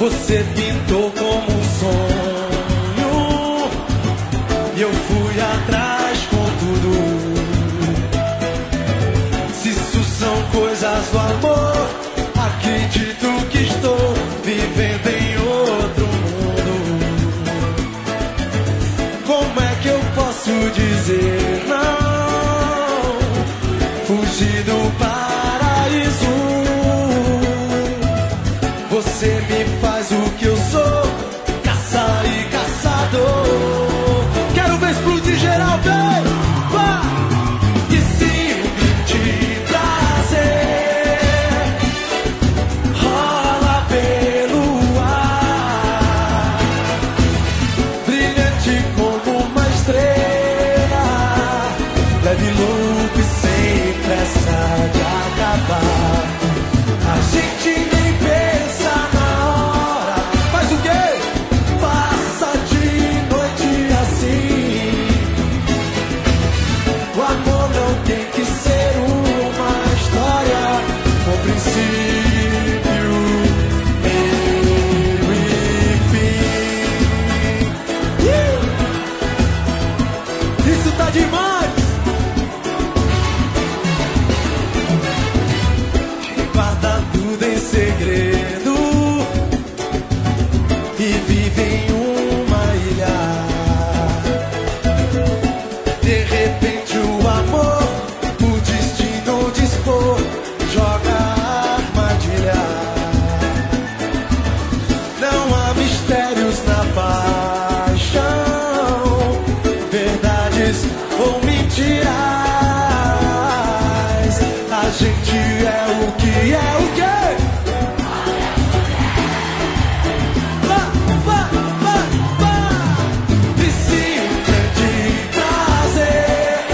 Você pintou como um sonho e eu fui atrás com tudo. Se isso são coisas do amor, acredito que estou vivendo em outro mundo. Como é que eu posso dizer não? Fugir do paraíso. Você me faz o que eu sou, caça e caçador. Quero ver explodir geral, vem! Vá! E se de prazer rola pelo ar, brilhante como uma estrela, leve, louco e sem pressa de acabar. A gente nem pensa na hora, faz o quê? Passa de noite assim. O amor não tem que ser uma história com princípio, meio e fim. Isso tá demais! Guarda tudo em segredo e vive em uma ilha. De repente o amor, o destino dispor, joga a armadilha. Não há mistérios na paixão, verdades ou mentiras. A gente é o que é o quê? Vá, vá, vá, vá! E se um grande prazer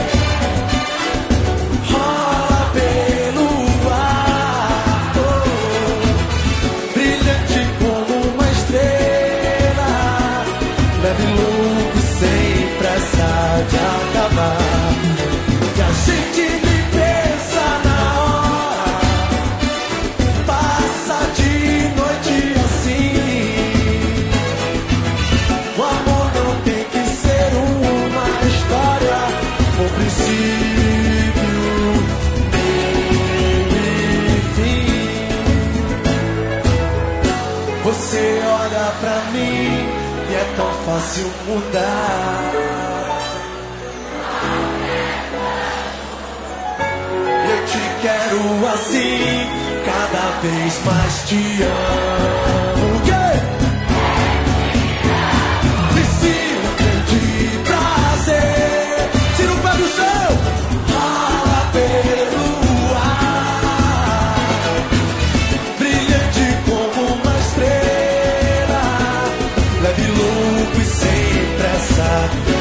rola pelo ar, oh, brilhante como uma estrela, leve, louco, sem pressa de acabar. Que a gente nem pensa na hora, passa de noite assim. O amor não tem que ser uma história com princípio, meio e fim. Você olha pra mim e é tão fácil mudar. Eu te quero assim, cada vez mais te amo. Yeah! E se um grande prazer, tira o pé do chão, rola pelo ar, brilhante como uma estrela, leve, louco e sem pressa.